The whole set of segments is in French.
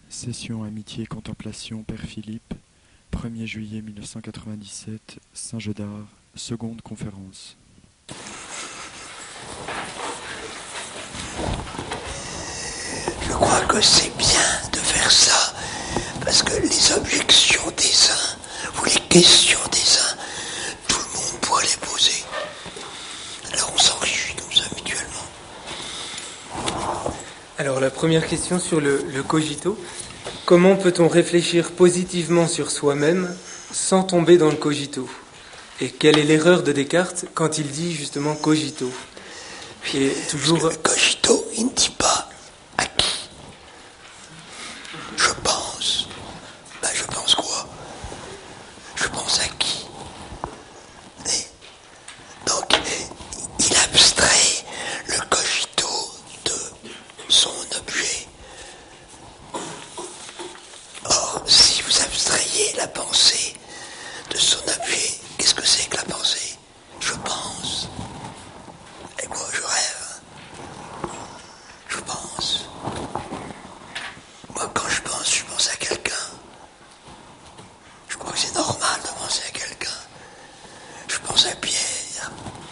Session Amitié et Contemplation Père Philippe, 1er juillet 1997, Saint-Jeudard, seconde conférence. Je crois que c'est bien de faire ça, parce que les objections des uns, ou les questions des uns, tout le monde pourra les poser. Alors on s'enrichit comme ça mutuellement. Alors la première question sur le cogito. Comment peut-on réfléchir positivement sur soi-même sans tomber dans le cogito? Et quelle est l'erreur de Descartes quand il dit justement cogito? Et toujours... Parce que le cogito, il ne dit pas à qui. Je pense. Ben je pense quoi? Je pense à qui? Et donc, il abstrait le cogito de son objet. Or, si vous abstrayez la pensée de son objet, qu'est-ce que c'est que la pensée? Je pense. Et moi, je rêve. Je pense. Moi, quand je pense à quelqu'un. Je crois que c'est normal de penser à quelqu'un. Je pense à Pierre.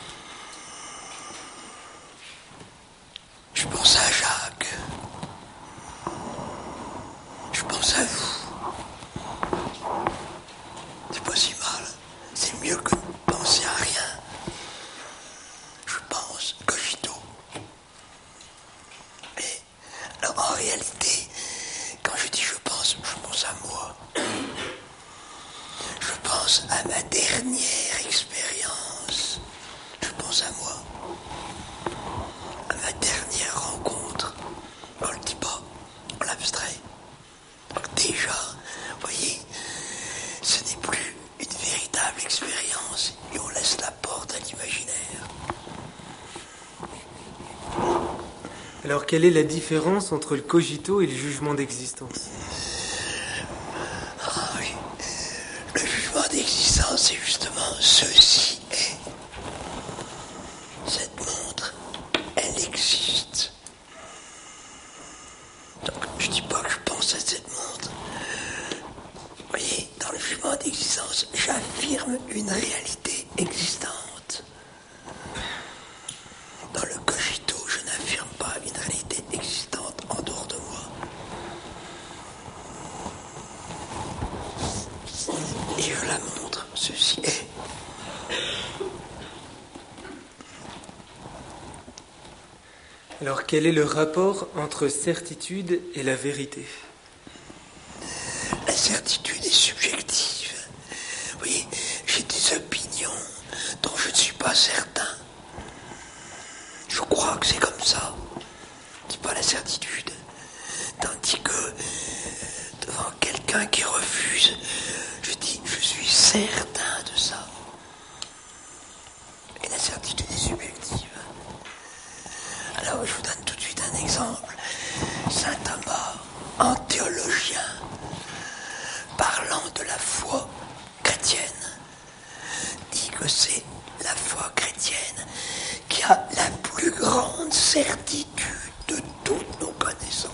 Je pense à Jacques. Je pense à vous. C'est pas si mal. C'est mieux que de penser à rien. Je pense cogito. Mais, alors en réalité, quand je dis je pense à moi. Je pense à ma dernière expérience. Je pense à moi. À ma dernière rencontre. On le dit pas. On l'abstrait. Donc déjà, vous voyez, ce n'est plus une véritable expérience et on laisse la porte à l'imaginaire. Alors quelle est la différence entre le cogito et le jugement d'existence? Ah oui, le jugement d'existence, c'est justement ceci est. Cette montre, elle existe. Donc je dis pas que je pense à cette montre. Vous voyez, dans le jugement d'existence, j'affirme une réalité existante. Dans le cogito, je n'affirme pas une réalité existante en dehors de moi. Et je la montre, ceci est. Alors quel est le rapport entre certitude et la vérité? La certitude est subjective. Vous voyez, j'ai des opinions dont je ne suis pas certain. Je crois que c'est comme ça. C'est pas la certitude. Tandis que devant quelqu'un qui refuse, je dis je suis certain de ça. Et la certitude est subjective. Alors je vous donne tout de suite un exemple. Saint Thomas, en théologien, parlant de la foi chrétienne, dit que c'est la foi chrétienne qui a la plus grande certitude de toutes nos connaissances.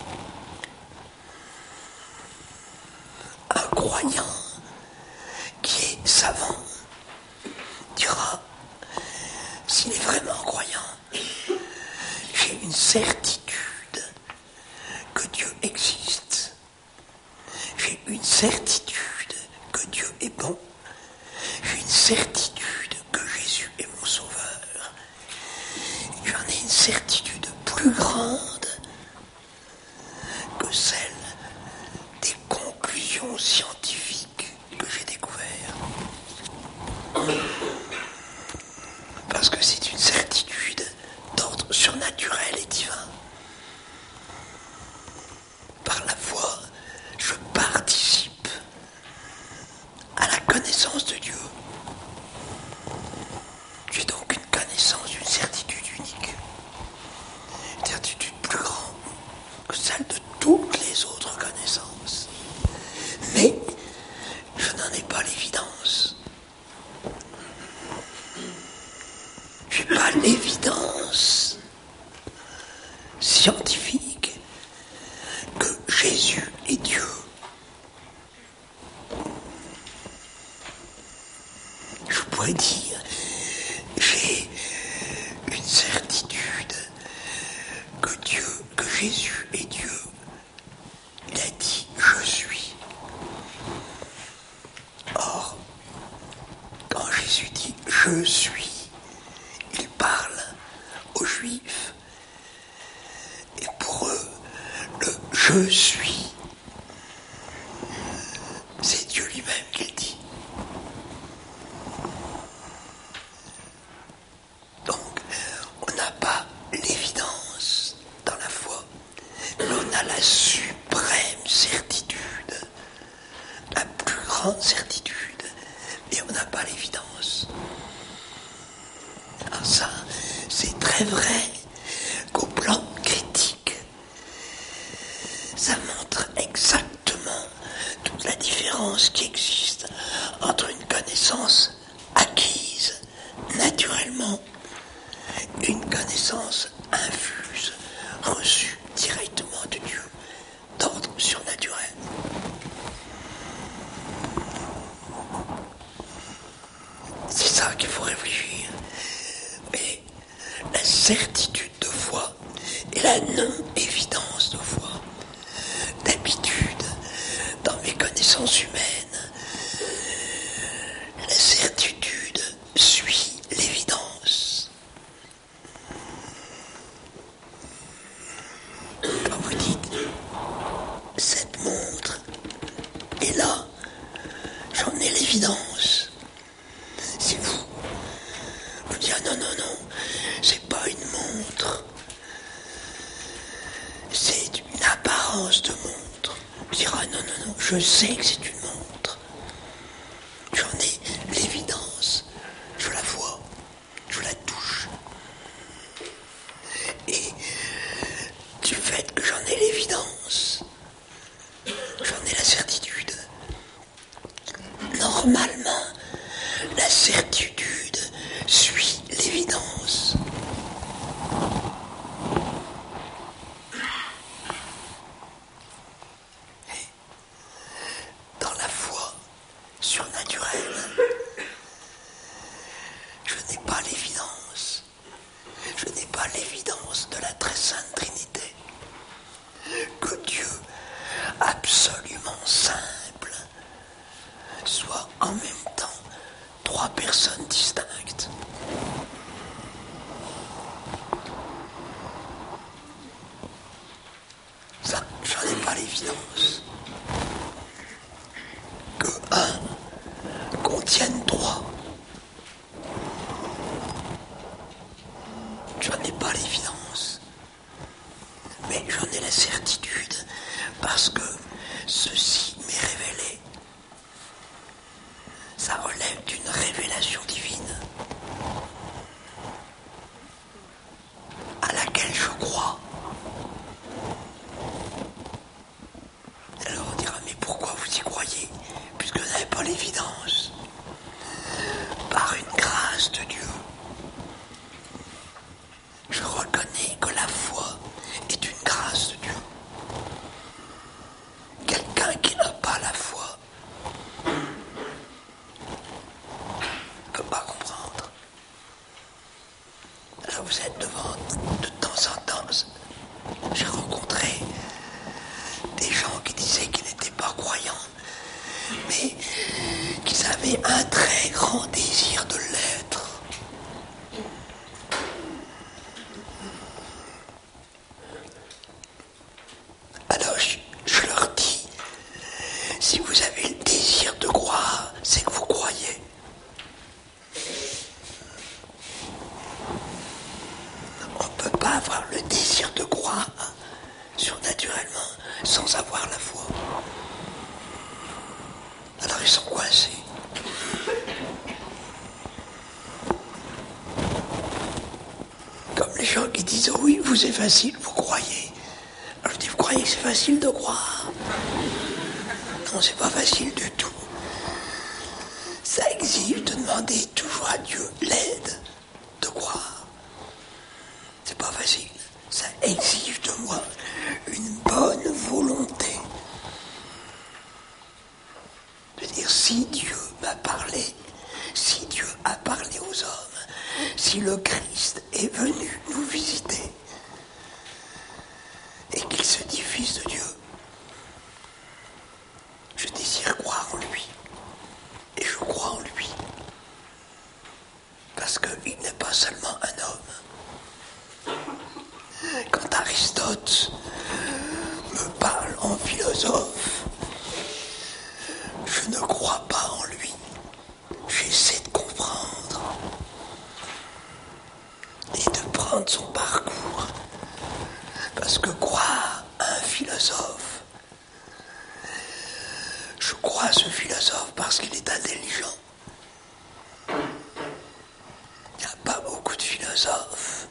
Un croyant qui est savant dira, s'il est vraiment croyant, j'ai une certitude que Dieu existe. J'ai une certitude que Dieu est bon. J'ai une certitude que Jésus est mon sauveur. J'en ai une certitude plus grande que celle des conclusions scientifiques que j'ai découvertes. Parce que c'est une certitude d'ordre surnaturel et divin. Par la foi, je participe à la connaissance de Dieu. J'ai donc une connaissance, une certitude unique. Une certitude plus grande que celle de toutes les autres connaissances. Mais je n'en ai pas l'évidence. Je n'ai pas l'évidence scientifique que Jésus que Jésus est Dieu. Il a dit « Je suis ». Or, quand Jésus dit « Je suis », il parle aux Juifs. Et pour eux, le « Je suis », c'est Dieu lui-même qui le dit. Donc, on n'a pas l'évidence dans la foi, mais on a la suprême certitude, la plus grande certitude, mais on n'a pas l'évidence. Alors ça, c'est très vrai qu'au plan critique, ça montre exactement toute la différence qui existe entre une connaissance acquise naturellement, une connaissance infuse, reçue directement de Dieu, d'ordre surnaturel. C'est ça qu'il faut réfléchir. Mais la certitude de foi et la non-évidence de foi, d'habitude, dans mes connaissances humaines, la certitude suit l'évidence. Quand vous dites « cette montre est là », j'en ai l'évidence. Si vous dites « non, c'est pas une montre, c'est une apparence de montre », vous direz « non, je sais que c'est une montre, j'en ai l'évidence, je la vois, je la touche. » Et du fait que j'en ai l'évidence, j'en ai la certitude. Normalement, la certitude suit l'évidence. Dans la foi surnaturelle, je n'ai pas l'évidence. Je n'ai pas l'évidence de la très sainte Trinité. Que Dieu, absolument simple, soit en même temps trois personnes distinctes. Ça, j'en ai pas l'évidence. Que un contienne trois. J'en ai pas l'évidence. Mais j'en ai la certitude parce que ceci m'est révélé. Ça relève d'une révélation divine à laquelle je crois. Alors on dira, mais pourquoi vous y croyez, puisque vous n'avez pas l'évidence? Par une grâce de Dieu, je reconnais que la foi est une grâce de Dieu. Quelqu'un qui n'a pas la foi ne peut pas comprendre. Alors vous êtes devant, de temps en temps, j'ai rencontré des gens qui disaient qu'ils n'étaient pas croyants, mais qu'ils avaient un très grand désir de l'être. Alors je leur dis, si vous avez le désir de croire, c'est que vous croyez. On ne peut pas avoir le désir de croire surnaturellement sans avoir la foi. Alors ils sont coincés. Comme les gens qui disent, oh oui, vous c'est facile, vous croyez. Alors je dis, vous croyez que c'est facile de croire? Non, c'est pas facile du tout. Ça exige de demander toujours à Dieu l'aide de croire. C'est pas facile. Ça exige de moi une bonne volonté. De dire, si Dieu m'a parlé, si Dieu a parlé aux hommes, si le Christ est venu nous visiter, Aristote me parle en philosophe, je ne crois pas en lui. J'essaie de comprendre et de prendre son parcours. Parce que croire à un philosophe, je crois à ce philosophe parce qu'il est intelligent. Il n'y a pas beaucoup de philosophes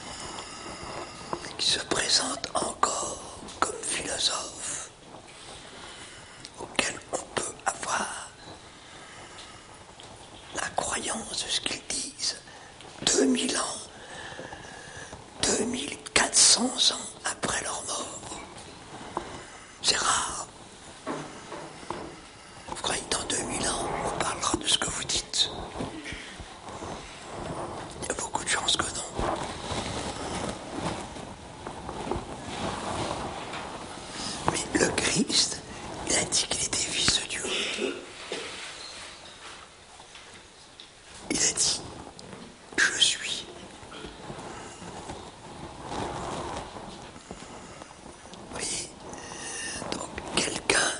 qui se présentent encore comme philosophes auxquels on peut avoir la croyance de ce qu'ils disent. 2000 ans, 2400 ans après leur mort. C'est rare. Vous croyez que dans 2000 ans, on parlera de ce que vous dites? Il y a beaucoup de chances que non. Mais le Christ, il a dit qu'il était fils de Dieu. Il a dit, je suis. Vous voyez? Donc quelqu'un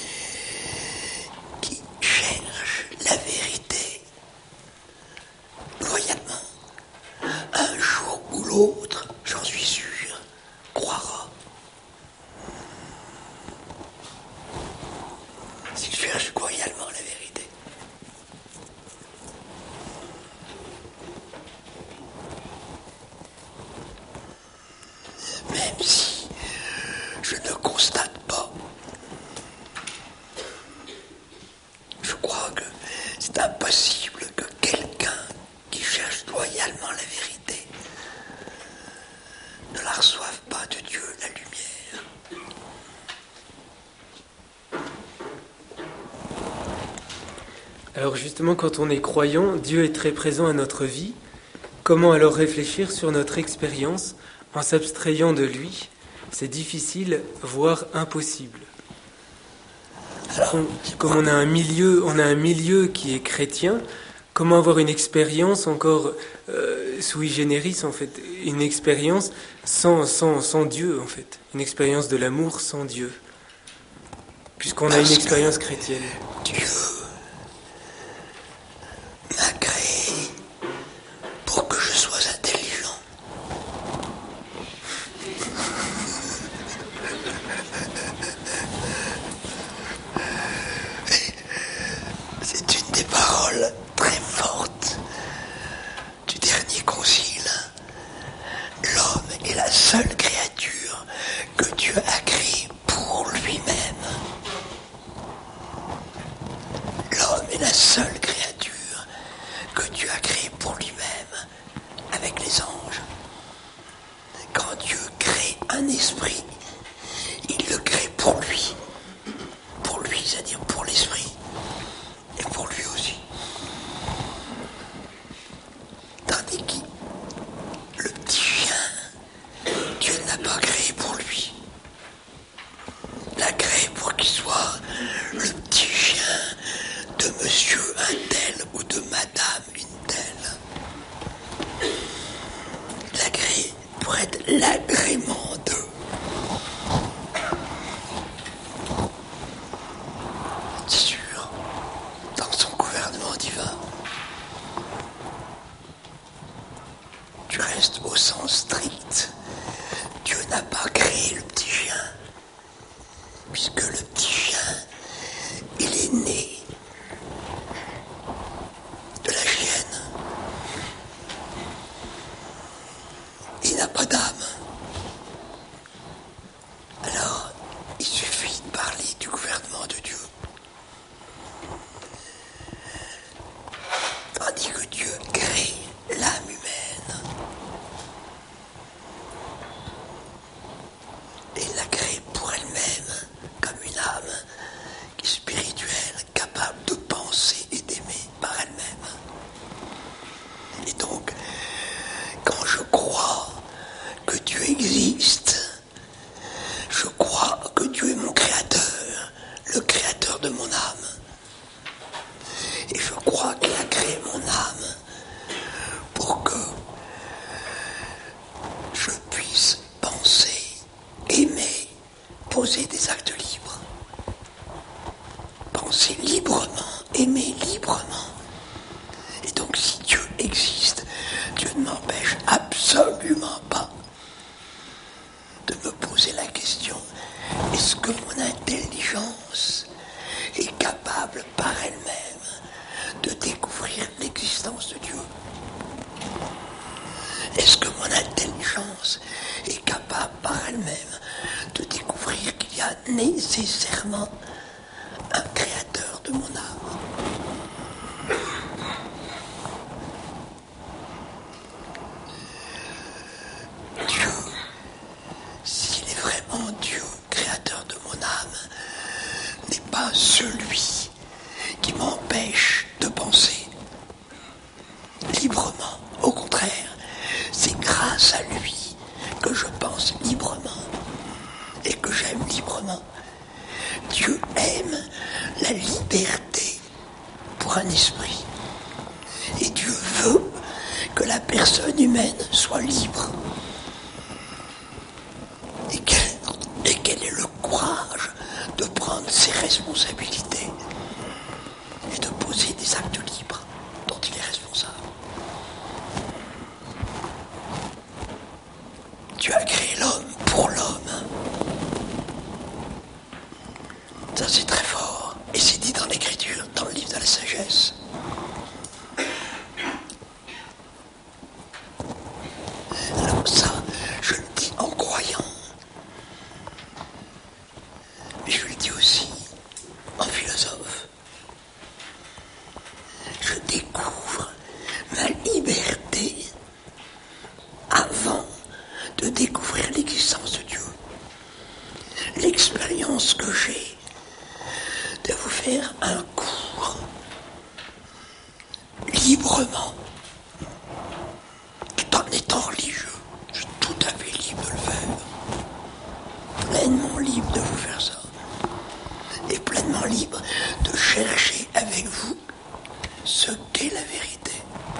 qui cherche la vérité loyalement, un jour ou l'autre, j'en suis sûr, croira. S'il cherche loyalement la vérité. Même si je ne constate pas, je crois que c'est impossible que quelqu'un qui cherche loyalement la vérité ne la reçoive pas de Dieu, la lumière. Alors justement, quand on est croyant, Dieu est très présent à notre vie. Comment alors réfléchir sur notre expérience en s'abstrayant de lui? C'est difficile, voire impossible. Alors, Comme on a un milieu qui est chrétien, comment avoir une expérience encore sui generis en fait, une expérience sans Dieu en fait, une expérience de l'amour sans Dieu, puisqu'on a une Parce que expérience chrétienne. Dieu m'a créé pour que je sois intelligent. C'est une des paroles très fortes du dernier concile. L'homme est la seule créature que Dieu a créée pour lui-même. L'homme est la seule créature que Dieu a créée pour lui-même, avec les anges. Quand Dieu crée un esprit, il le crée pour lui, c'est-à-dire pour l'esprit, et pour lui aussi. Tandis que le petit chien, Dieu ne l'a pas créé pour lui. Il l'a créé pour qu'il soit le petit chien de monsieur un tel ou de madame une telle. Il l'a créé pour être l'agrément d'eux. C'est sûr, dans son gouvernement divin. Tu restes au sens strict. Dieu n'a pas créé le petit chien, puisque le petit chien, il est né de la chienne. Il n'a pas d'âme. Alors, il suffit de parler du gouvernement de Dieu. Tandis que Dieu crée l'âme humaine. Et il l'a créée pour elle-même, comme une âme qui est spirituelle, capable de penser et d'aimer par elle-même. Et donc, quand je crois que Dieu existe, je crois que Dieu est mon créateur, le créateur de mon âme. Et je crois qu'il a créé mon âme pour que je puisse penser poser des actes libres. Penser librement, aimer librement. Et donc si Dieu existe, Dieu ne m'empêche absolument pas de me poser la question, est-ce que mon intelligence est capable par elle-même de découvrir l'existence de Dieu? Est-ce que mon intelligence est capable par elle-même de découvrir qu'il y a nécessairement un créateur de mon âme? Dieu, s'il est vraiment Dieu, créateur de mon âme, n'est pas celui qui m'empêche de penser librement. Au contraire, c'est grâce à lui que je pense librement et que j'aime librement. Dieu aime la liberté pour un esprit. Et Dieu veut que la personne humaine soit libre. Et qu'elle ait le courage de prendre ses responsabilités et de poser des actes libres dont il est responsable. Dieu a créé l'homme pour l'homme. Ça, c'est très fort. Et c'est dit dans l'Écriture, dans le livre de la sagesse. Alors ça, je le dis en croyant. Mais je le dis aussi en philosophe. Je découvre ma liberté avant de découvrir l'existence de Dieu. L'expérience que j'ai de vous faire un cours librement, tout en étant religieux, je suis tout à fait libre de le faire, pleinement libre de vous faire ça, et pleinement libre de chercher avec vous ce qu'est la vérité.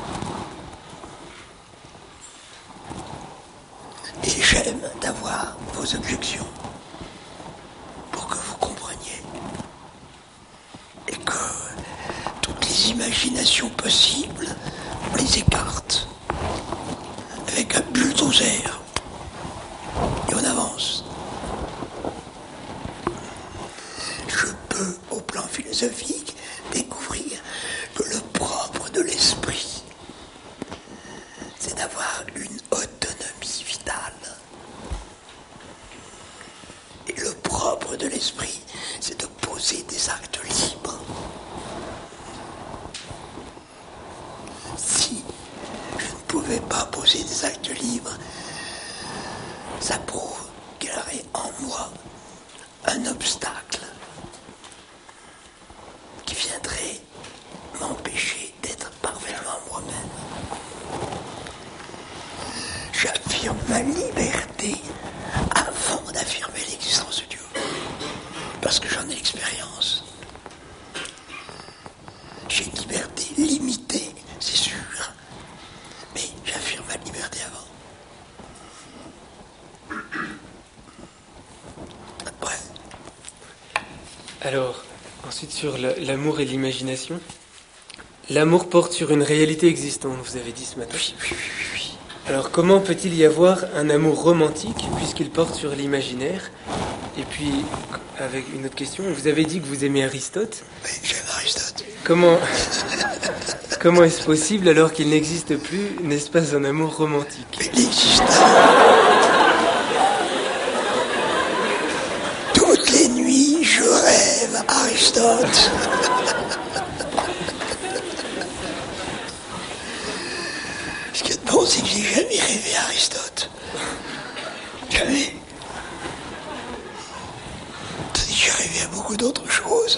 Et j'aime d'avoir vos objections pour que vous compreniez et que toutes les imaginations possibles, on les écarte avec un bulldozer et on avance. Je peux, au plan philosophique, découvrir que le propre de l'esprit, c'est d'avoir une autonomie vitale. Et le propre de l'esprit, c'est de poser des actes libres. Si je ne pouvais pas poser des actes libres, ça prouve qu'il y aurait en moi un obstacle qui viendrait m'empêcher d'être parfaitement moi-même. J'affirme ma liberté avant d'affirmer l'existence de Dieu. Parce que j'en ai l'expérience. J'ai une liberté limitée, c'est sûr. Mais j'affirme ma liberté avant. Bref. Alors, ensuite sur l'amour et l'imagination. L'amour porte sur une réalité existante, vous avez dit ce matin. Oui. Alors comment peut-il y avoir un amour romantique puisqu'il porte sur l'imaginaire? Et puis, avec une autre question, vous avez dit que vous aimez Aristote. Oui, j'aime Aristote. Comment est-ce possible alors qu'il n'existe plus, n'est-ce pas, un amour romantique? Mais il existe. Toutes les nuits, je rêve Aristote. Ce qui est bon, c'est que j'ai jamais rêvé Aristote. Jamais. J'ai rêvé à beaucoup d'autres choses.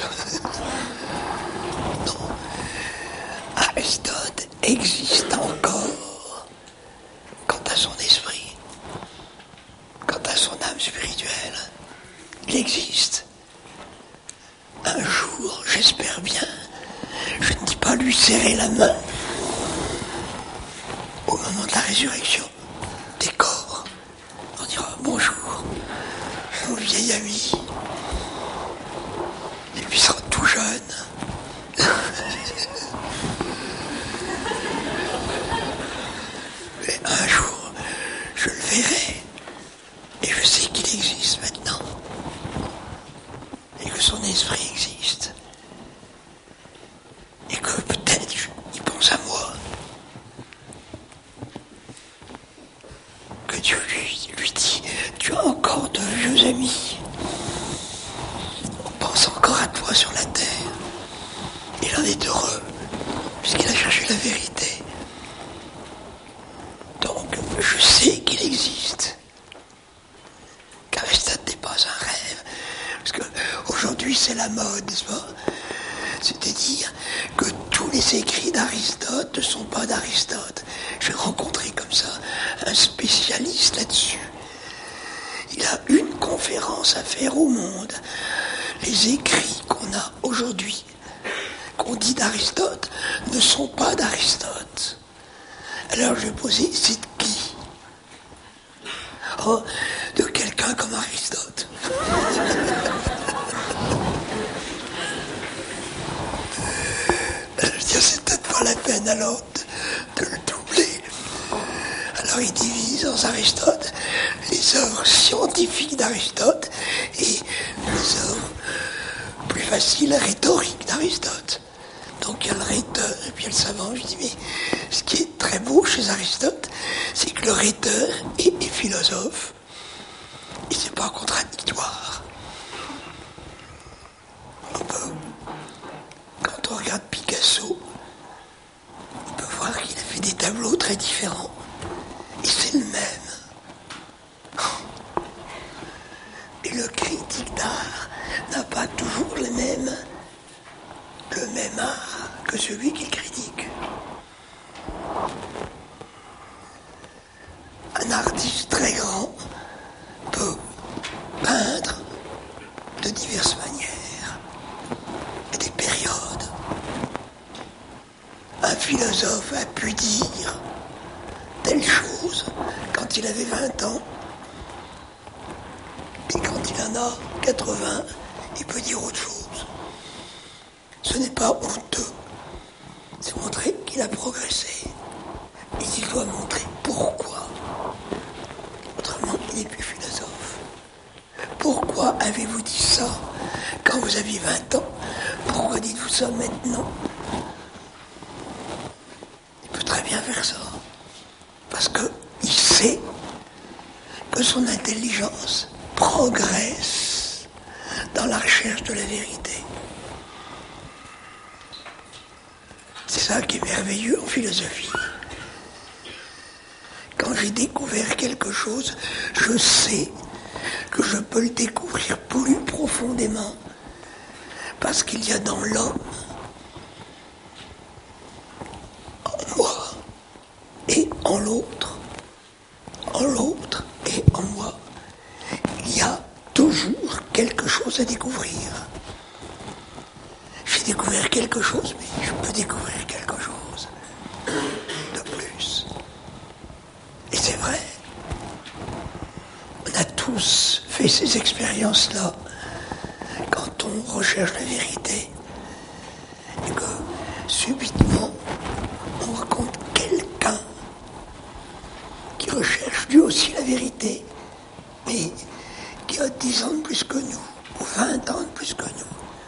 Non. Aristote existe encore quant à son esprit, quant à son âme spirituelle. Il existe. Un jour, j'espère bien, je ne dis pas lui serrer la main au moment de la résurrection des corps. On dira bonjour. mon vieil ami. Et puis il sera tout jeune. Mais un jour, je le verrai. Et je sais qu'il existe maintenant. Et que son esprit existe. Et que peut-être il pense à moi. Que Dieu lui dit, tu as encore de vieux amis. On pense encore à toi sur la terre. Il en est heureux, puisqu'il a cherché la vérité. Donc, je sais qu'il existe. Qu'Aristote n'est pas un rêve. Parce que aujourd'hui, c'est la mode, n'est-ce pas? C'est-à-dire que tous les écrits d'Aristote ne sont pas d'Aristote. J'ai rencontré comme ça un spécialiste là-dessus. Il a une conférence à faire au monde. Les écrits qu'on a aujourd'hui, qu'on dit d'Aristote, ne sont pas d'Aristote. Alors je vais poser, c'est de qui? Oh, de quelqu'un comme Aristote. Je veux dire, c'est peut-être pas la peine alors de le doubler. Alors il divise en Aristote les œuvres scientifiques d'Aristote et les œuvres plus faciles, rhétoriques d'Aristote. Donc il y a le rhéteur et puis il y a le savant. Je dis, mais ce qui est très beau chez Aristote, c'est que le rhéteur est philosophe et c'est pas contradictoire. Quand on regarde Picasso, on peut voir qu'il a fait des tableaux très différents. Et c'est le même. Et le critique d'art n'a pas toujours le même art que celui qui critique. Un artiste très grand peut peindre de diverses manières et des périodes. Un philosophe a pu dire telle chose quand il avait 20 ans, et quand il en a 80, il peut dire autre chose. Ce n'est pas honteux, c'est montrer qu'il a progressé. Et il doit montrer pourquoi. Autrement, il n'est plus philosophe. Pourquoi avez-vous dit ça quand vous aviez 20 ans? Pourquoi dites-vous ça maintenant? Il peut très bien faire ça. Parce qu'il sait que son intelligence progresse dans la recherche de la vérité. C'est ça qui est merveilleux en philosophie. Quand j'ai découvert quelque chose, je sais que je peux le découvrir plus profondément parce qu'il y a dans l'homme, en moi et en l'autre et en moi, il y a toujours quelque chose à découvrir. J'ai découvert quelque chose, mais je peux découvrir quelque chose de plus. Et c'est vrai, on a tous fait ces expériences-là quand on recherche la vérité et que subitement on rencontre quelqu'un qui recherche lui aussi la vérité, mais qui a 10 ans de plus que nous, ou 20 ans de plus que nous.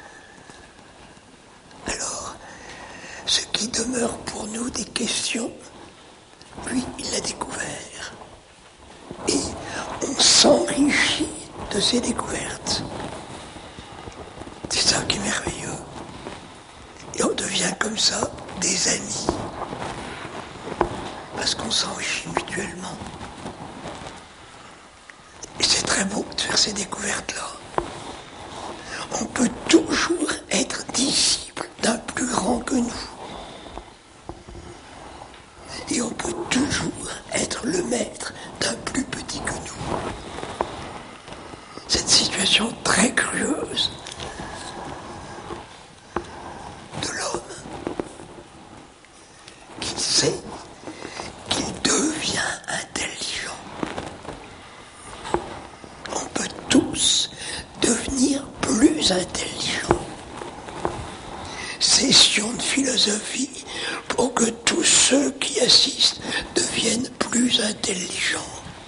Alors, ce qui demeure pour nous des questions, lui, il l'a découvert. Et on s'enrichit de ces découvertes. C'est ça qui est merveilleux. Et on devient comme ça des amis. Parce qu'on s'enrichit mutuellement. Et c'est très beau de faire ces découvertes-là. On peut toujours être disciple d'un plus grand que nous. Et on peut toujours être le maître d'un plus petit que nous. Cette situation très curieuse de l'homme qui sait qu'il devient intelligent. On peut tous plus intelligent. Session de philosophie pour que tous ceux qui assistent deviennent plus intelligents.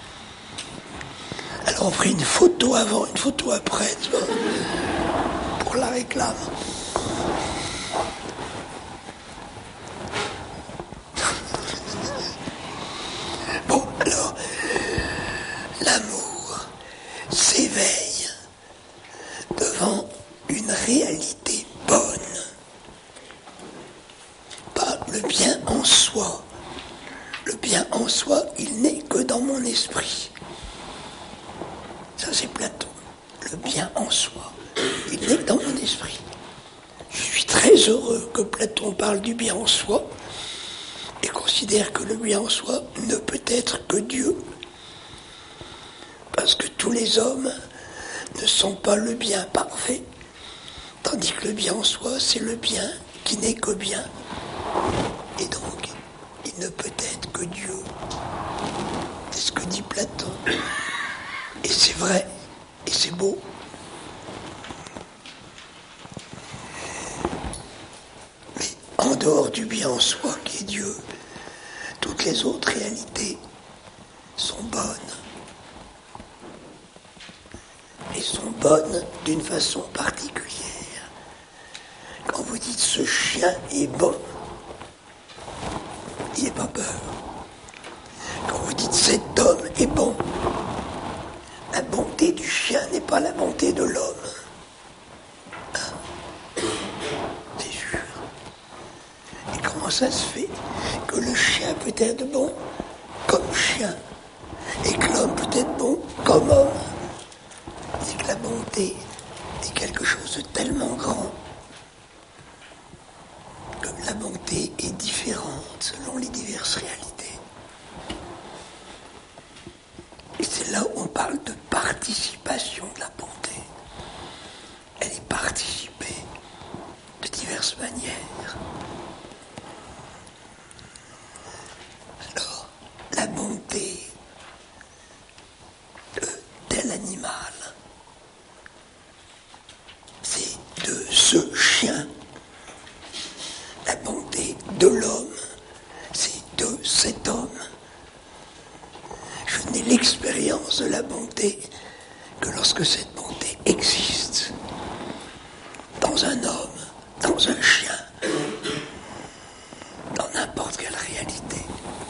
Alors on ferait une photo avant, une photo après, tu vois, pour la réclame. Bon, alors, l'amour s'éveille devant une réalité bonne. Pas le bien en soi. Le bien en soi, il n'est que dans mon esprit. Ça, c'est Platon. Le bien en soi, il n'est que dans mon esprit. Je suis très heureux que Platon parle du bien en soi et considère que le bien en soi ne peut être que Dieu. Parce que tous les hommes ne sont pas le bien parfait, tandis que le bien en soi, c'est le bien qui n'est que bien. Et donc, il ne peut être que Dieu. C'est ce que dit Platon. Et c'est vrai, et c'est beau. Mais en dehors du bien en soi qui est Dieu, toutes les autres réalités sont bonnes. Et sont bonnes d'une façon particulière. Quand vous dites ce chien est bon, il n'est pas peur. Quand vous dites cet homme est bon, la bonté du chien n'est pas la bonté de l'homme. C'est sûr. Et comment ça se fait que le chien peut être bon comme chien et que l'homme peut être bon comme homme? C'est que la bonté est quelque chose de tellement grand que la bonté est différente selon les diverses réalités. Et c'est là où on parle de participation de la bonté. Elle est participée de diverses manières. Alors, la bonté de tel animal, c'est de ce chien. La bonté de l'homme, c'est de cet homme. Je n'ai l'expérience de la bonté que lorsque cette bonté existe dans un homme, dans un chien, dans n'importe quelle réalité.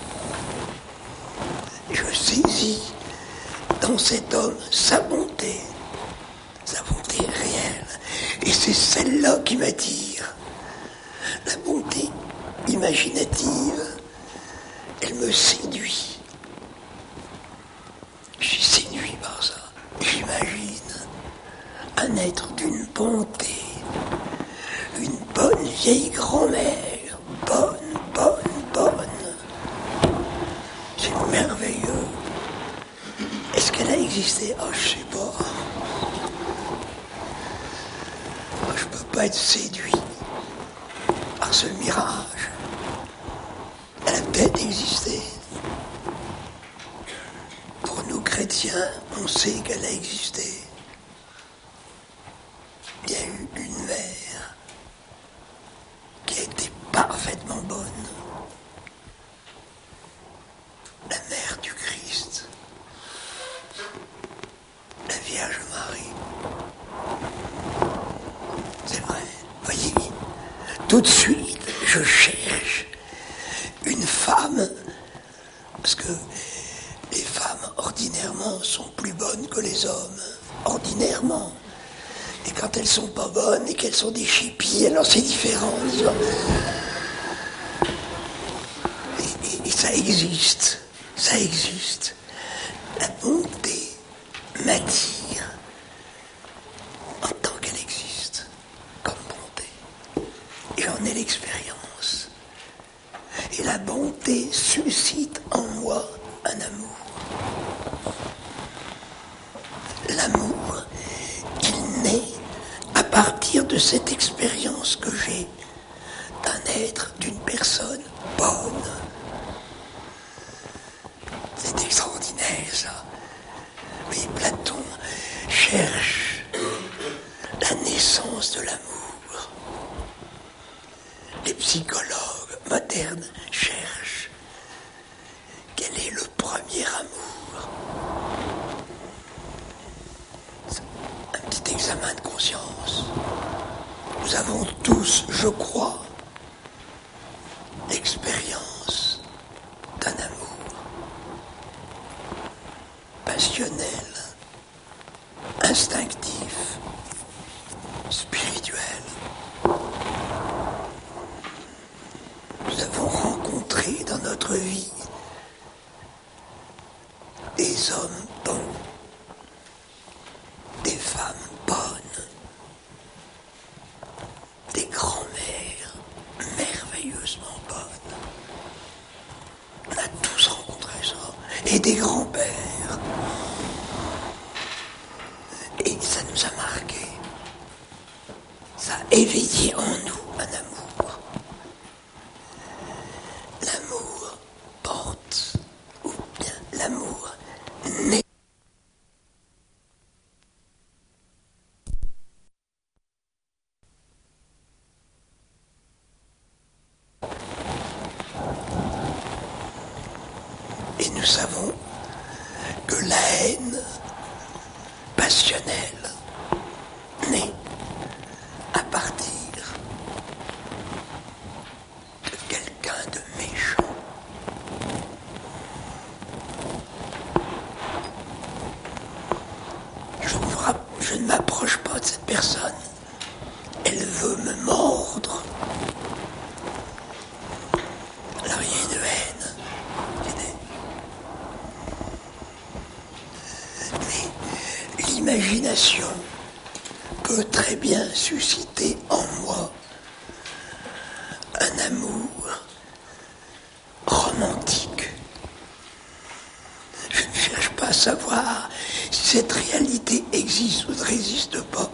Je saisis dans cet homme sa bonté réelle. Et c'est celle-là qui m'attire. La bonté imaginative, elle me séduit. Je suis séduit par ça. J'imagine un être d'une bonté, une bonne vieille grand-mère, bonne. C'est merveilleux. Est-ce qu'elle a existé? Ah, je sais pas. Moi, je peux pas être séduit par ce mirage. Elle a peut-être existé. Pour nous chrétiens, on sait qu'elle a existé. Il y a eu une mère qui a été parfaitement bonne. La mère du Christ. La Vierge Marie. C'est vrai. Voyez, tout de suite, je cherche une femme, parce que les femmes, ordinairement, sont plus bonnes que les hommes. Ordinairement. Et quand elles sont pas bonnes et qu'elles sont des chippies, alors c'est différent. Et ça existe. Ça existe. La bonté m'attire en tant qu'elle existe, comme bonté. Et j'en ai l'expérience. Et la bonté suscite en moi un amour. L'amour, il naît à partir de cette expérience que j'ai d'un être, d'une personne bonne. C'est extraordinaire, ça. Mais Platon cherche la naissance psychologues modernes cherchent quel est le premier amour. Un petit examen de conscience. Nous avons tous, je crois, l'expérience d'un amour passionnel, instinctif, spirituel. Nous avons rencontré dans notre vie des hommes bons, des femmes bonnes, des grands-mères merveilleusement bonnes. On a tous rencontré ça. Et des grands-pères. Et ça nous a marqué. Ça a éveillé en nous un amour. L'amour porte, ou bien l'amour naît. Et nous savons que la haine passionnelle naît à partir de quelqu'un de méchant. Je ne m'approche pas de cette personne. Elle veut me mordre. Alors il y a une haine qui naît. Mais l'imagination peut très bien susciter en moi un amour romantique. Je ne cherche pas à savoir si cette réalité existe ou ne résiste pas,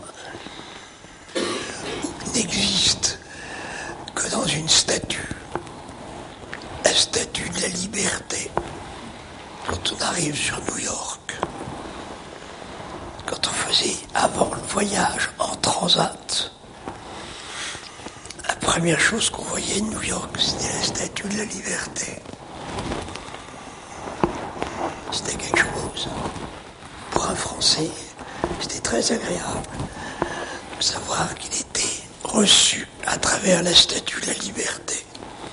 ou n'existe que dans une statue, la statue de la liberté. Quand on arrive sur New York, quand on faisait avant le voyage en transat, la première chose qu'on voyait de New York, c'était la statue de la liberté. C'était quelque chose. Pour un Français, c'était très agréable de savoir qu'il était reçu à travers la statue de la liberté.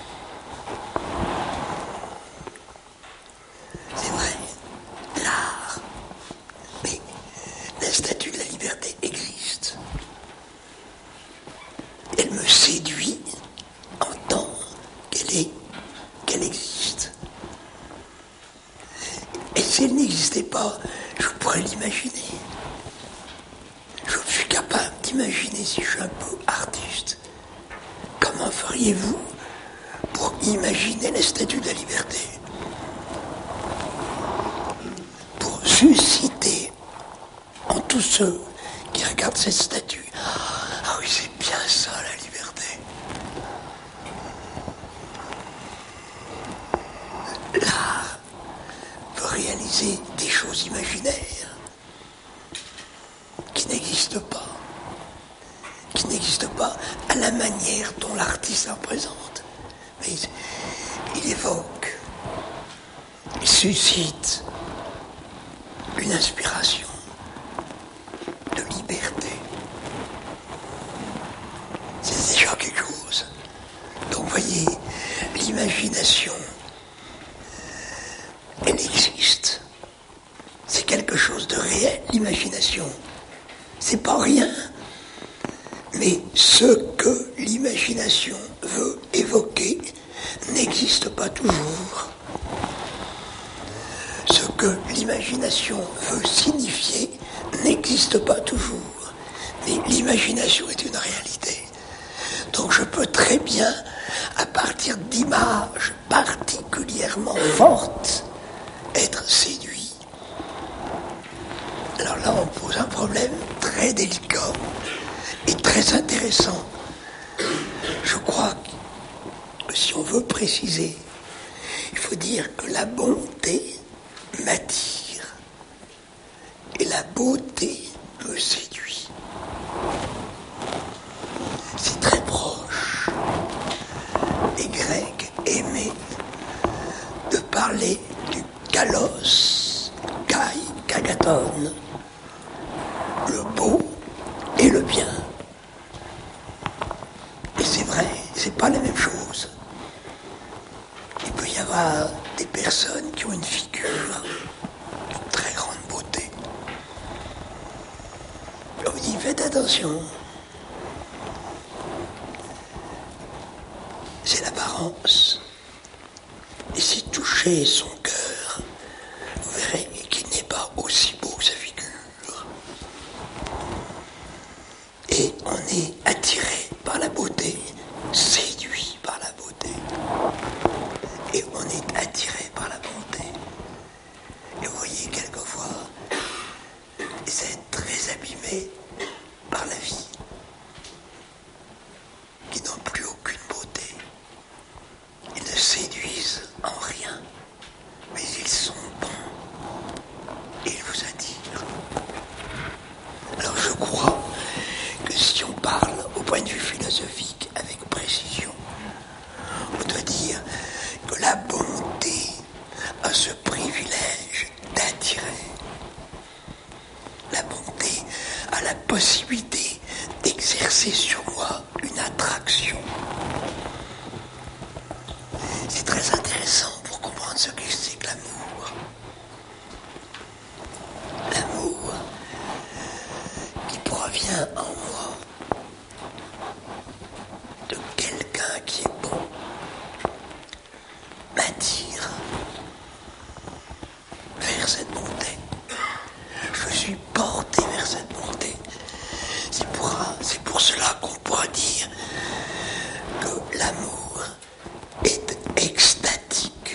C'est vrai, l'art. Mais la statue de la liberté existe. Elle me séduit en tant qu'elle existe. Et si elle n'existait pas, je pourrais l'imaginer. Je suis capable d'imaginer, si je suis un peu artiste, comment feriez-vous pour imaginer la statue de la liberté? Pour susciter en tous ceux qui regardent cette statue, ah oui, c'est bien ça la liberté. L'art peut réaliser des choses imaginaires qui n'existent pas à la manière dont l'artiste la représente. Mais il évoque, il suscite une inspiration de liberté. C'est déjà quelque chose. Donc vous voyez, l'imagination, elle existe. C'est quelque chose de réel, l'imagination. C'est pas rien. Mais ce que l'imagination veut évoquer n'existe pas toujours. Ce que l'imagination veut signifier n'existe pas toujours. Mais l'imagination est une réalité. Donc je peux très bien, à partir d'images particulièrement fortes, être séduit. Alors là, on pose un problème très délicat et très intéressant. Je crois que si on veut préciser, il faut dire que la bonté m'attire et la beauté me séduit. C'est très proche. cantonne le beau et le bien. Et c'est vrai, c'est pas la même chose. Il peut y avoir des personnes qui ont une figure d'une très grande beauté. Je vous dis, faites attention. C'est l'apparence. Et si touchez son cœur, vous verrez qu'il n'est pas aussi beau que sa figure. Et on est attiré par la beauté, séduit par la beauté. Et on est attiré par la bonté. Et vous voyez, quelquefois, vous êtes très abîmé par la vie, qui n'ont plus aucune beauté. Ils ne séduisent en rien, mais ils sont bons. Et ils vous attirent. Alors je crois que si on parle au point de vue philosophique avec précision, on doit dire que la bonté a ce privilège d'attirer. La bonté a la possibilité d'exercer sur moi une attraction. C'est très intéressant pour comprendre ce que c'est que l'amour. L'amour qui provient en moi de quelqu'un qui est bon m'attire vers cette bonté. Je suis porté vers cette bonté. C'est pour cela qu'on pourra dire que l'amour est extatique.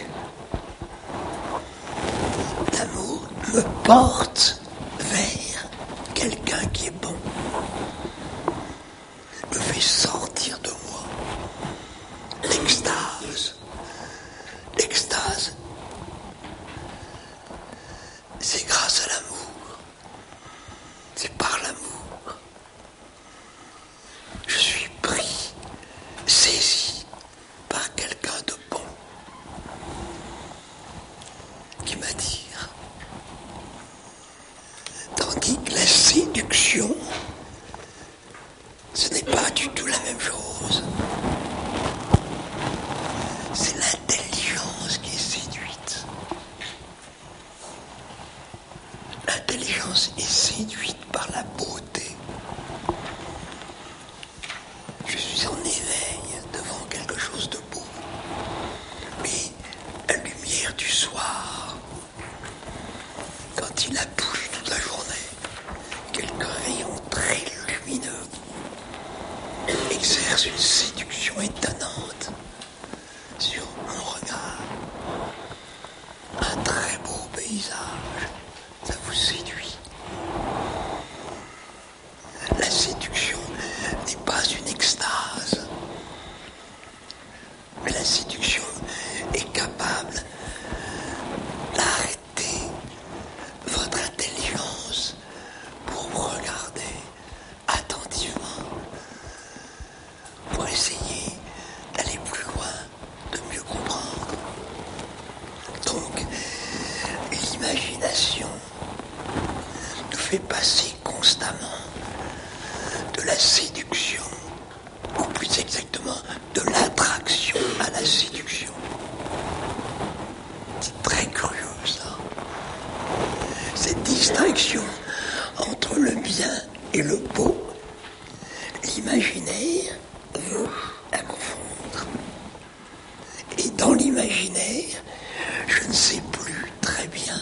L'amour me porte vers quelqu'un qui est bon, me fait sortir de moi. L'extase, c'est grâce à l'amour, c'est par l'amour. Je suis pris, saisi par quelqu'un de bon qui m'attire. Tandis que la séduction, ce n'est pas du tout la même chose. C'est l'intelligence qui est séduite. L'intelligence est séduite par la beauté. Je suis en éveil devant quelque chose de beau. Mais la lumière du soir, quand il a plu toute la journée, quelques rayons très lumineux exercent une séduction étonnante sur mon regard. Un très beau paysage, ça vous séduit. La séduction n'est pas une extase, mais la séduction est capable d'arrêter votre intelligence pour vous regarder attentivement, pour essayer d'aller plus loin, de mieux comprendre. Donc, l'imagination nous fait passer constamment de la séduction, ou plus exactement de l'attraction à la séduction. C'est très curieux ça. Cette distinction entre le bien et le beau, l'imaginaire veut la confondre. Et dans l'imaginaire, je ne sais plus très bien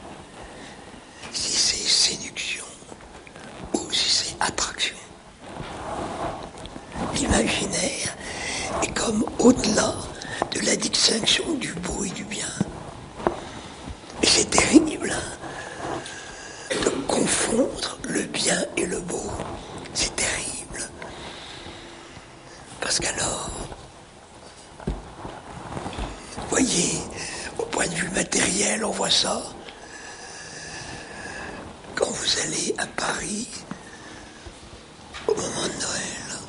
si c'est séduction ou si c'est attraction. L'imaginaire est comme au-delà de la distinction du beau et du bien. Et c'est terrible de confondre le bien et le beau. C'est terrible. Parce qu'alors, voyez, au point de vue matériel, on voit ça. Quand vous allez à Paris, au moment de Noël,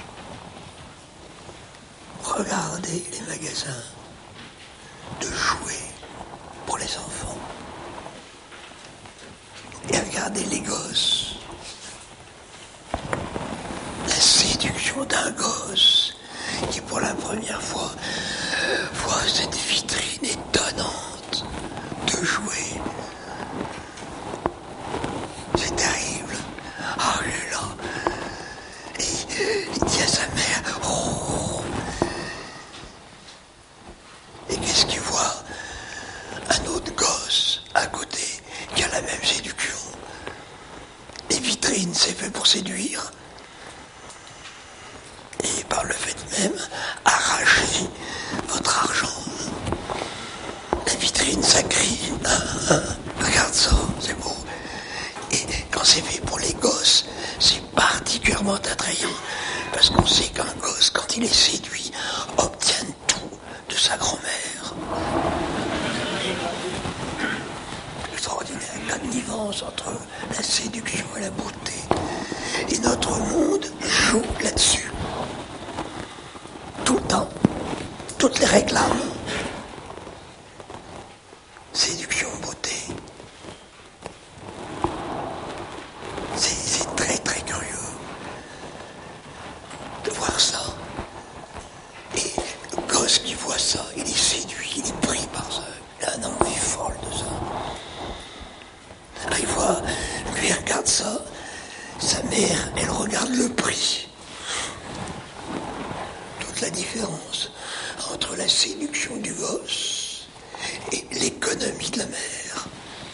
regardez les magasins de jouets pour les enfants. Regardez les gosses. La séduction d'un gosse qui pour la première fois voit cette vitrine étonnante de jouets. C'est terrible. Ah, il est là. Et il dit à sa mère, oh. Et qu'est-ce qu'il voit? Un autre gosse à côté qui a la même séduction. Les vitrines, c'est fait pour séduire. Et par le fait même, arracher votre argent. La vitrine, ça crie. Regarde ça, c'est beau. Et quand c'est fait pour les gosses, c'est particulièrement attrayant. Parce qu'on sait qu'un gosse, quand il est séduit, obtient tout de sa grand-mère. Extraordinaire connivence entre la séduction et la beauté. Et notre monde joue là-dessus. Tout le temps. Toutes les réclames. Séduction, beauté. C'est très très curieux de voir ça. Et le gosse qui voit ça, il est séduit, il est pris par ça. Il a un envie folle de ça. Alors il voit, lui il regarde ça, sa mère, elle regarde le prix. Toute la différence entre la séduction du gosse et l'économie de la mère.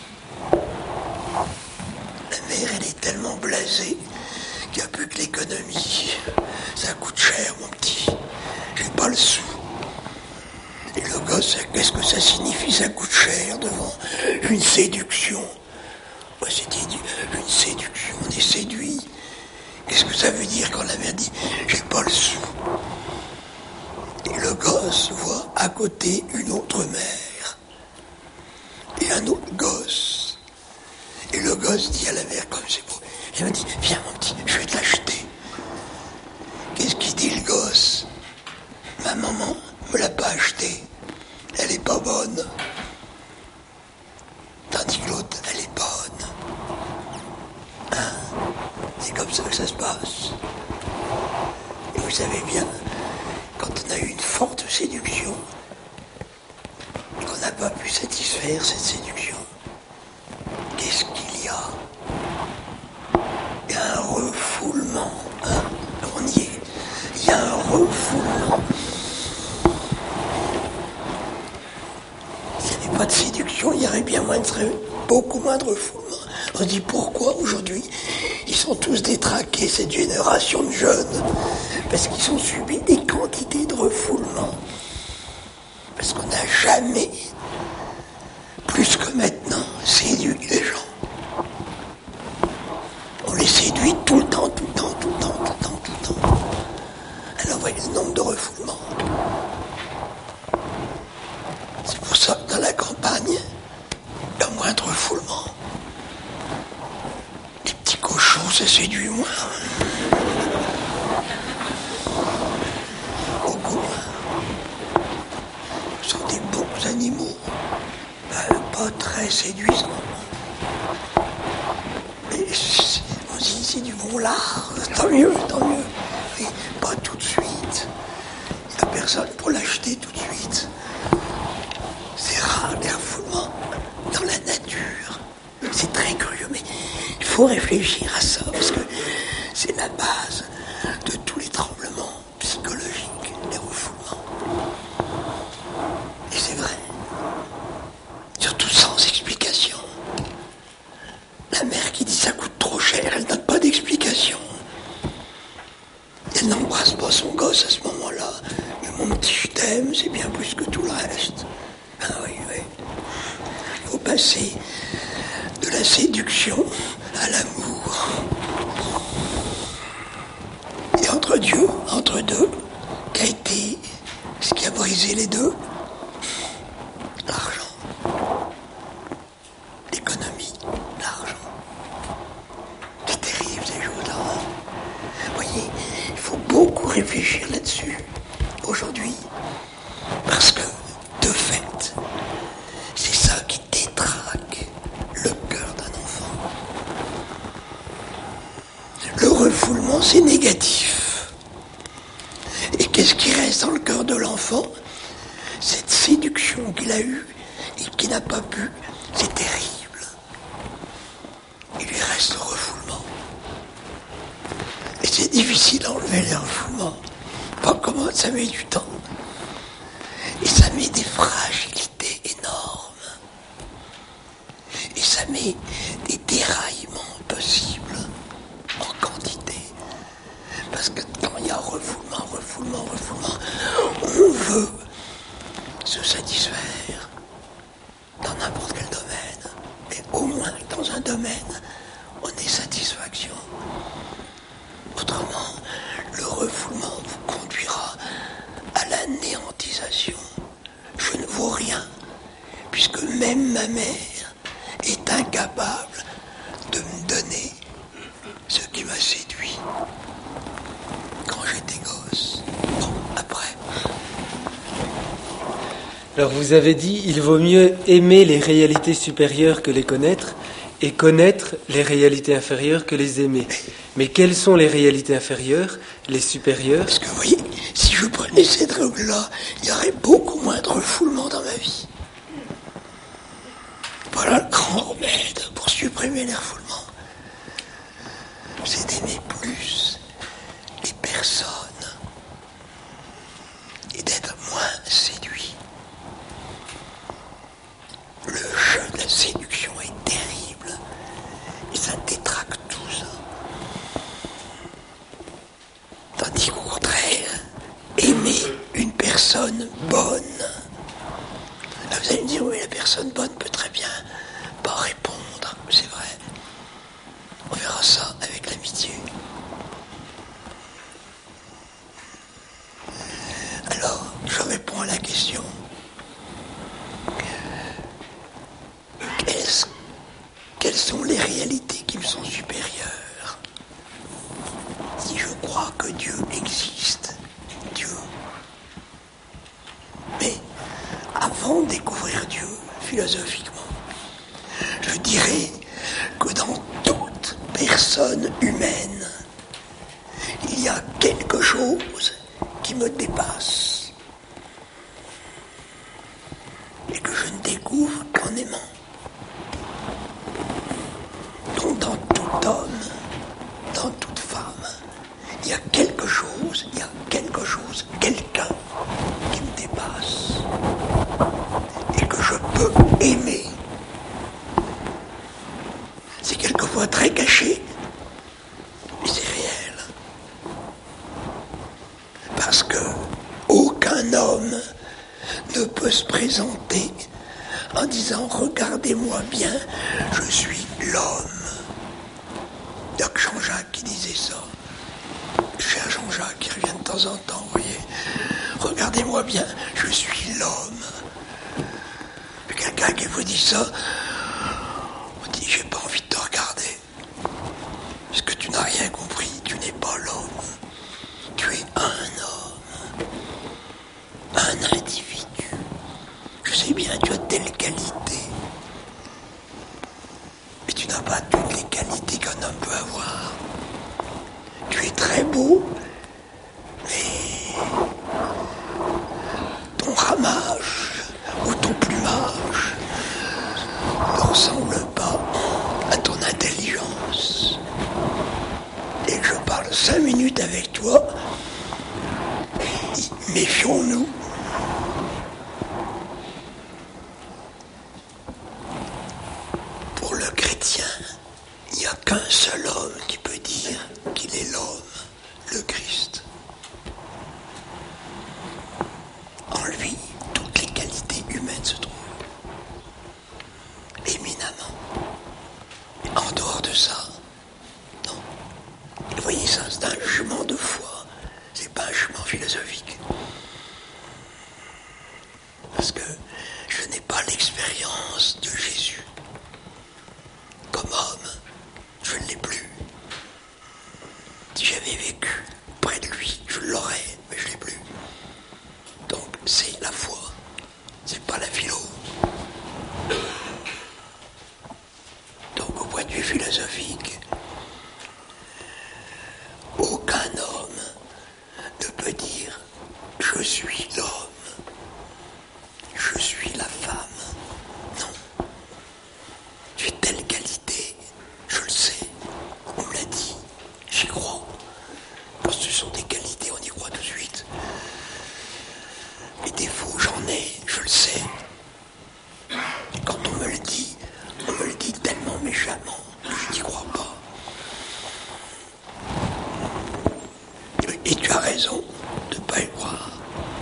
La mère, elle est tellement blasée qu'il n'y a plus que l'économie. Ça coûte cher, mon petit. J'ai pas le sou. Et le gosse, qu'est-ce que ça signifie? Ça coûte cher devant une séduction. Ouais, c'était une séduction, on est séduit. Qu'est-ce que ça veut dire quand la mère dit j'ai pas le sou? Et le gosse voit à côté une autre mère et un autre gosse. Et le gosse dit à la mère, comme c'est beau, elle m'a dit, viens mon petit, je vais te l'acheter. Qu'est-ce qu'il dit le gosse? Ma maman me l'a pas acheté, elle est pas bonne. Tandis que l'autre, elle est bonne. Hein? C'est comme ça que ça se passe. Et vous savez bien, quand on a eu une forte séduction, qu'on n'a pas pu satisfaire cette séduction, qu'est-ce qu'il y a? Il y a un refoulement. Hein? On y est. Il y a un refoulement. S'il n'y avait pas de séduction, il y aurait bien beaucoup moins de refoulement. On se dit pourquoi aujourd'hui ils sont tous détraqués, cette génération de jeunes? Parce qu'ils ont subi des quantités de refoulement. Parce qu'on n'a jamais, plus que maintenant, séduit les gens. On les séduit tout le temps, tout le temps, tout le temps, tout le temps, tout le temps. Alors voyez le nombre de refoulements. C'est pour ça que dans la campagne, il y a moins de refoulements. Les petits cochons, ça séduit moins. Beaucoup moins. Ce sont des bons animaux, pas très séduisants. Mais on dit c'est du bon lard, tant mieux, tant mieux. Mais pas tout de suite. Il n'y a personne pour l'acheter tout de suite. C'est rare les refoulements dans la nature. C'est très curieux, mais il faut réfléchir à ça, parce que c'est la base de tous les tremblements psychologiques, les refoulements. Et c'est vrai. Surtout sans explication. La mère qui dit ça coûte trop cher, elle donne pas d'explication. Elle n'embrasse pas son gosse à ce moment-là. Mais mon petit, je t'aime, c'est bien plus que tout le reste. Ah oui, oui. Il faut passer de la séduction à l'amour. Et entre deux, qu'a été ce qui a brisé les deux? L'argent. L'économie, l'argent. C'est terrible ces choses-là. Vous voyez, il faut beaucoup réfléchir là-dessus aujourd'hui. Parce que, de fait, c'est ça qui détraque le cœur d'un enfant. Le refoulement, c'est négatif. Et qu'est-ce qui reste dans le cœur de l'enfant? Cette séduction qu'il a eue et qu'il n'a pas pu, c'est terrible. Il lui reste le refoulement. Et c'est difficile d'enlever les refoulements. Pas comment, ça met du temps. Et ça met des fragilités énormes. Et ça met des déraillements possibles en quantité. Parce que quand il y a refoulement, on veut se satisfaire dans n'importe quel domaine. Mais au moins dans un domaine, on est satisfaction. Autrement, le refoulement vous conduira à l'anéantisation. Je ne vaux rien, puisque même ma mère est incapable de me donner ce qui m'a séduit quand j'étais gosse. Bon, après. Alors vous avez dit, il vaut mieux aimer les réalités supérieures que les connaître, et connaître les réalités inférieures que les aimer. Mais quelles sont les réalités inférieures, les supérieures? Parce que vous voyez, si je prenais cette drogue-là, il y aurait beaucoup moins de refoulement dans ma vie. Voilà le grand remède pour supprimer les refoulements. C'est d'aimer plus les personnes et d'être moins séduit. Le jeu de la séduction est terrible et ça détraque tout ça. Tandis qu'au contraire, aimer une personne bonne. Là, vous allez me dire, oui, la personne bonne peut très bien pas répondre, c'est vrai. On verra ça avec l'amitié. Alors, je réponds à la question. Quelles sont les réalités qui me sont supérieures? Si je crois que Dieu existe, Dieu. Mais avant de découvrir Dieu, philosophiquement, je dirais que dans toute personne humaine, il y a quelque chose qui me dépasse et que je ne découvre qu'en aimant. Donc dans tout homme, dans toute femme, il y a quelque chose, quelqu'un qui me dépasse et que je peux aimer. C'est quelquefois très caché, mais c'est réel. Parce que aucun homme ne peut se présenter en disant « Regardez-moi bien, je suis l'homme ». Il n'y a que Jean-Jacques qui disait ça. Cher Jean-Jacques qui revient de temps en temps, vous voyez. Regardez-moi bien, je suis l'homme. Mais quelqu'un qui vous dit ça, on dit j'ai pas envie de te regarder. Parce que tu n'as rien compris, tu n'es pas l'homme. Tu es un homme. Un individu. Je sais bien, tu as telle qualité. Mais tu n'as pas toutes les qualités qu'un homme peut avoir. Tu es très beau, mais ton ramage ou ton plumage ne ressemble pas à ton intelligence. Dès que je parle 5 minutes avec toi, méfions-nous. Pour le chrétien, il n'y a qu'un seul homme qui peut dire qu'il est l'homme, le Christ. En lui, toutes les qualités humaines se trouvent. Éminemment. En dehors de ça, non. Et vous voyez ça, c'est un jugement de foi. C'est pas un jugement philosophique. Parce que je n'ai pas l'expérience de Jésus. Comme homme, je ne l'ai plus. Si j'avais vécu près de lui, je l'aurais, mais je ne l'ai plus. Donc c'est la foi, c'est pas la philo. Donc au point de vue philosophique, Et tu as raison de ne pas y croire.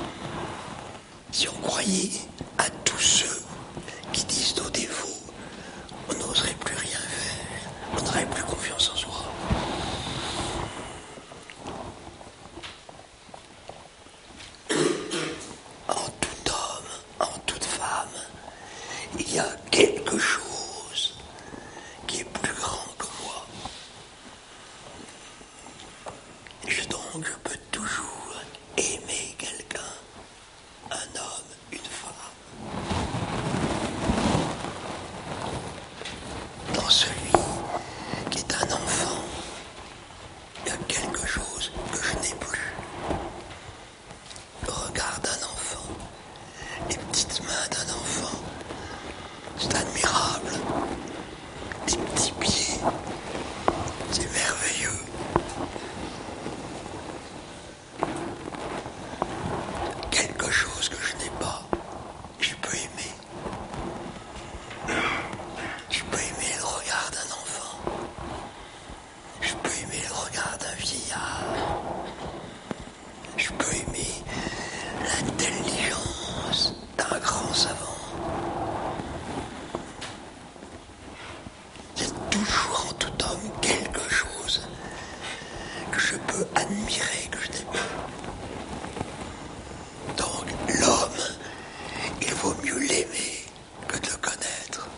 Si on croyait à tous ceux qui disent nos défauts, on n'oserait plus rien faire, on n'aurait plus confiance en soi. En tout homme, en toute femme, il y a quelque chose qui est plus grand que moi. Donc je peux toujours aimer quelqu'un, un homme, une femme. Dans celui qui est un enfant, il y a quelque chose que je n'ai plus. Le regard d'un enfant, les petites mains d'un enfant, c'est admirable. Les petits pieds, c'est merveilleux. Quelque chose que je n'ai pas, je peux aimer. Je peux aimer le regard d'un enfant. Je peux aimer le regard d'un vieillard. Je peux aimer l'intelligence d'un grand savant. Il y a toujours en tout homme quelque chose que je peux admirer, que je n'ai pas. Donc l'homme, il vaut mieux l'aimer que de le connaître.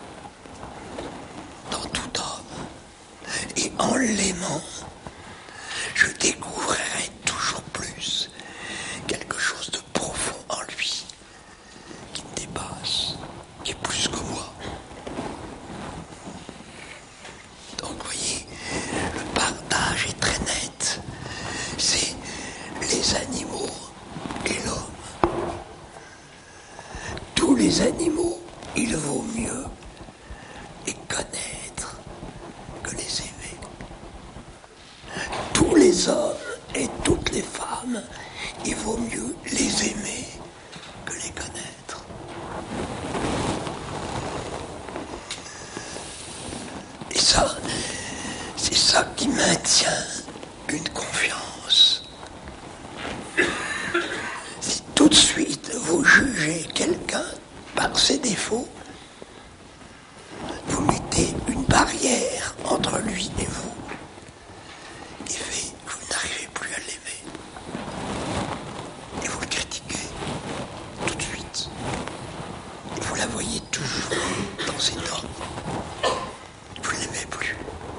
Dans tout homme. Et en l'aimant, je découvrirai toujours plus quelque chose de profond en lui, qui me dépasse, qui est plus que moi. Donc vous voyez, le partage est très net. C'est les animaux et l'homme. Tous les animaux, il vaut mieux les connaître que les aimer. Tous les hommes et toutes les femmes, il vaut mieux les aimer que les connaître. Et ça, c'est ça qui maintient une confiance. Si tout de suite vous jugez quelqu'un par ses défauts, vous mettez une barrière entre lui et vous, qui fait que vous n'arrivez plus à l'aimer. Et vous le critiquez tout de suite. Et vous la voyez toujours dans ses normes. Vous ne l'aimez plus.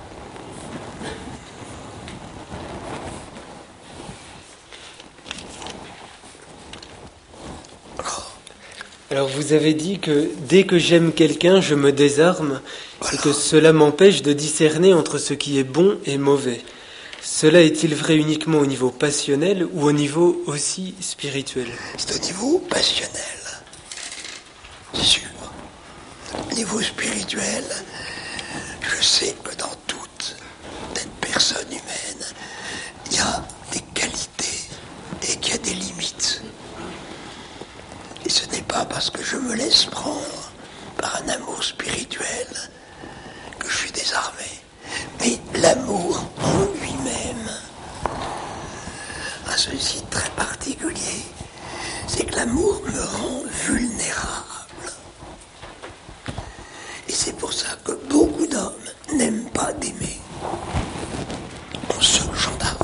Alors vous avez dit que dès que j'aime quelqu'un, je me désarme et que cela m'empêche de discerner entre ce qui est bon et mauvais. Cela est-il vrai uniquement au niveau passionnel ou au niveau aussi spirituel ? C'est au niveau passionnel, c'est sûr. Au niveau spirituel, je sais que dans toute cette personne humaine, il y a des qualités et qu'il y a des limites. Et ce n'est pas parce que je me laisse prendre par un amour spirituel que je suis désarmé. Mais l'amour en lui-même a ceci très particulier, c'est que l'amour me rend vulnérable. Et c'est pour ça que beaucoup d'hommes n'aiment pas d'aimer. On se gendarme.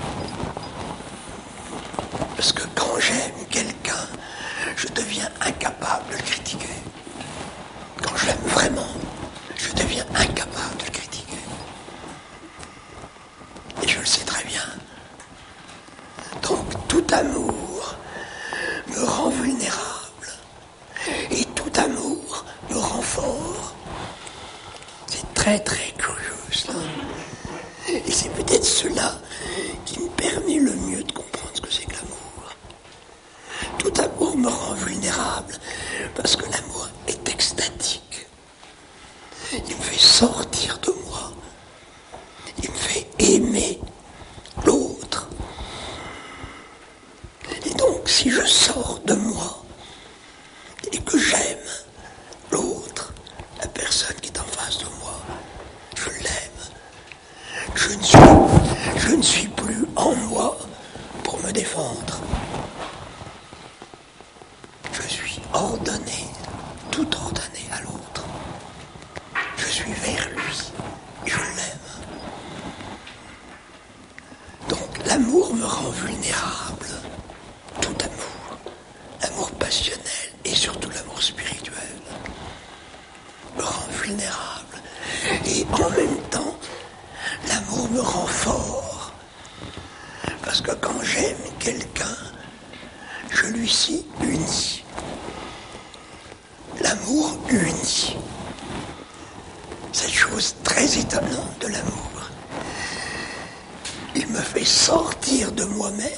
Parce que quand j'aime quelqu'un, je deviens incapable de le critiquer. Quand je l'aime vraiment, je deviens incapable de le critiquer. Et je le sais très bien. Donc tout amour me rend vulnérable. Et tout amour me rend fort. C'est très très curieux cela. Et c'est peut-être cela qui me permet le mieux de comprendre ce que c'est que l'amour. Tout amour me rend vulnérable parce que l'amour est extatique. Il me fait sortir de moi. Il me fait aimer l'autre. Et donc, si je sors de moi et que j'aime l'autre, la personne qui est en face de moi, je l'aime. Je ne suis plus en moi rend vulnérable. Tout amour, l'amour passionnel et surtout l'amour spirituel, me rend vulnérable. Et en même temps, l'amour me rend fort. Parce que quand j'aime quelqu'un, je lui suis uni. L'amour unit. Cette chose très étonnante de l'amour. Il me fait sortir de moi-même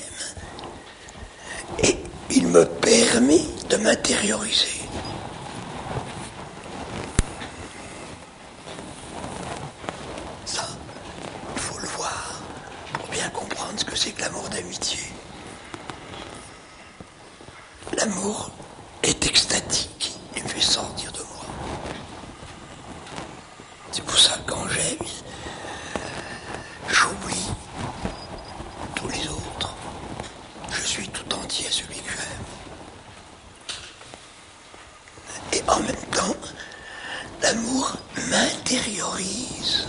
et il me permet de m'intérioriser. Ça, il faut le voir pour bien comprendre ce que c'est que l'amour d'amitié. L'amour est extatique, il me fait sortir de moi. C'est pour ça que quand j'aime, j'oublie tous les autres. Je suis tout entier à celui que j'aime. Et en même temps, l'amour m'intériorise.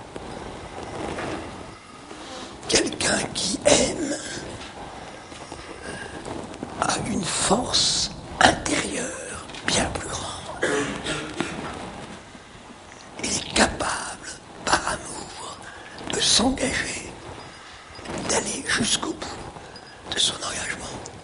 Quelqu'un qui aime a une force intérieure bien plus grande. Il est capable, par amour, de s'engager, d'aller jusqu'au bout de son engagement.